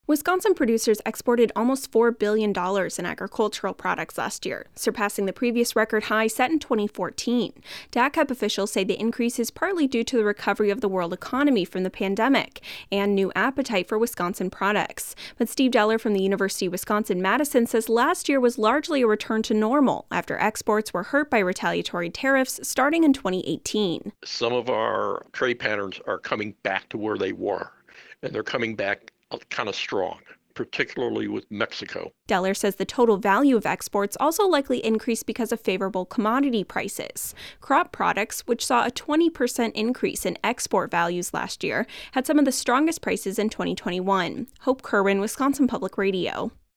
Wisconsin producers exported almost $4 billion in agricultural products last year, surpassing the previous record high set in 2014. DACP officials say the increase is partly due to the recovery of the world economy from the pandemic and new appetite for Wisconsin products. But Steve Deller from the University of Wisconsin-Madison says last year was largely a return to normal after exports were hurt by retaliatory tariffs starting in 2018. Some of our trade patterns are coming back to where they were, and they're coming back kind of strong, particularly with Mexico. Deller says the total value of exports also likely increased because of favorable commodity prices. Crop products, which saw a 20% increase in export values last year, had some of the strongest prices in 2021. Hope Kerwin, Wisconsin Public Radio.